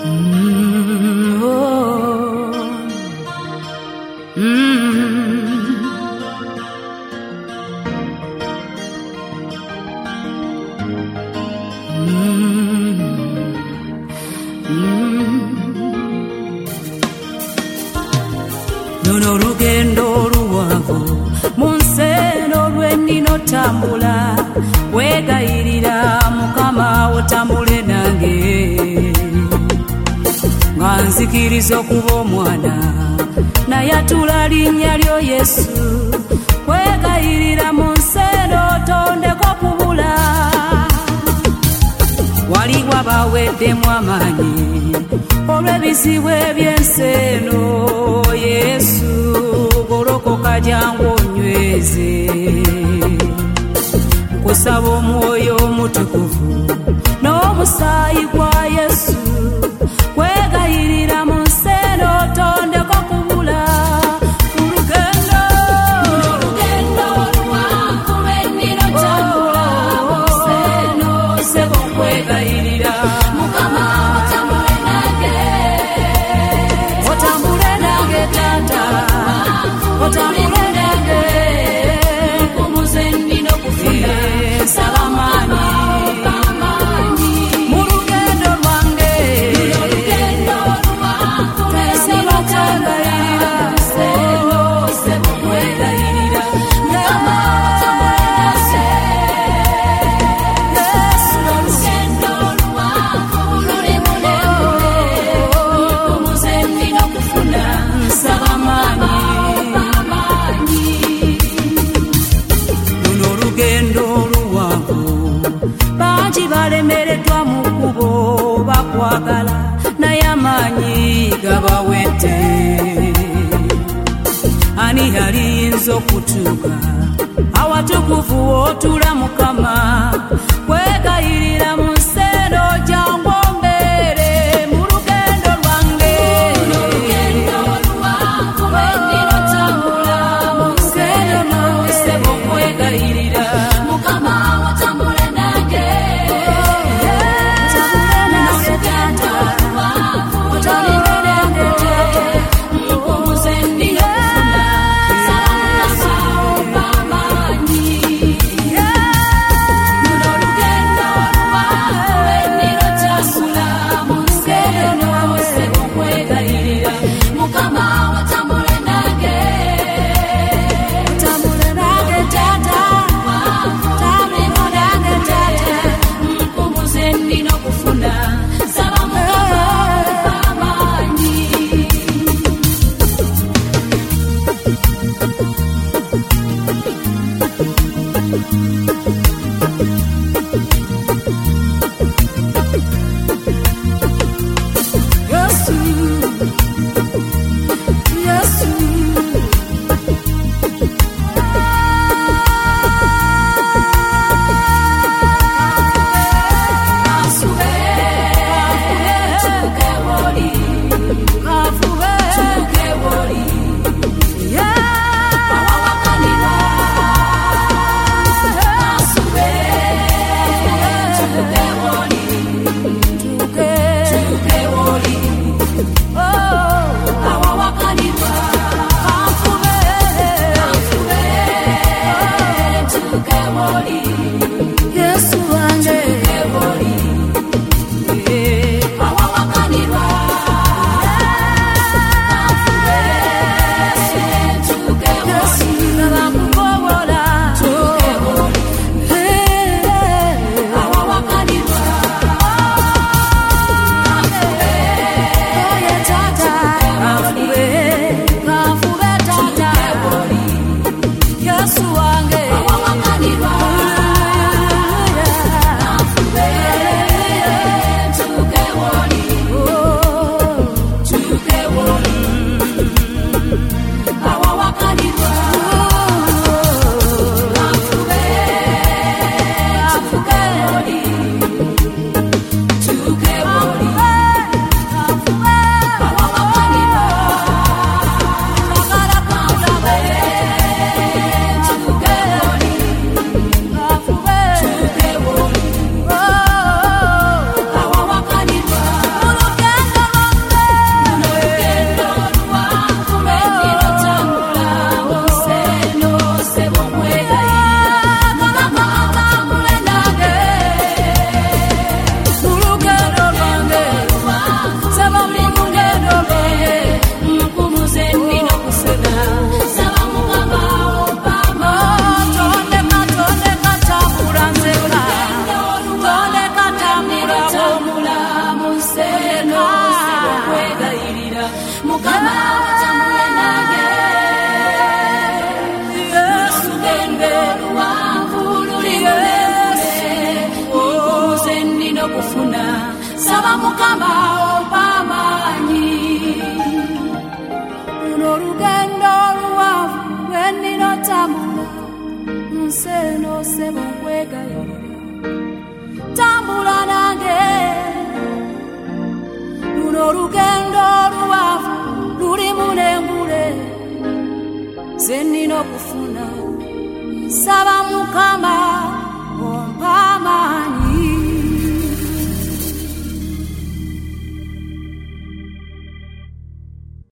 Luno lugendo luwanvu munseno lwenino tambula wegayirira Mukama otambule nange nga nzikiriza okuba omwana naye atula linnya lyo Yesu wegayirira munseno tondeko kubula waliwo abaweddemu amaanyi olw'ebizibu eby'enseno Yesu golokoka jangu onyweze nkusaba omwoyo omutukuvu n'omusaayi gwa Yesu kwegayirira mu nseno tondeko kubula urugendo luwanvu lwennino tambula mu nseno sebo kwegayirira Mukama otambule nange tata otambule nange nkumuze nnina okufuna salamani mu lugendo lwange twesibakagayirira seno sebo kwegayirira Mukama otambule nange Yesu olugendo luwanvu luli mulembule nkumuze nnina okufuna salamani luno lugendo luwanvu bangi balemereddwa mu kkubo bakwagala naye amaanyi gabawedde ani aliyinza okutuuka awatukuvu w'otula Mukama kwegayirira mu nseno jangu ombeere mu lugendo lwange Mukama otambule nange tata otambule nange nkumuze nnina okufuna salamani luno olugendo oluwanvu lulimu n'embule ze nnina okufuna. Saba Mukama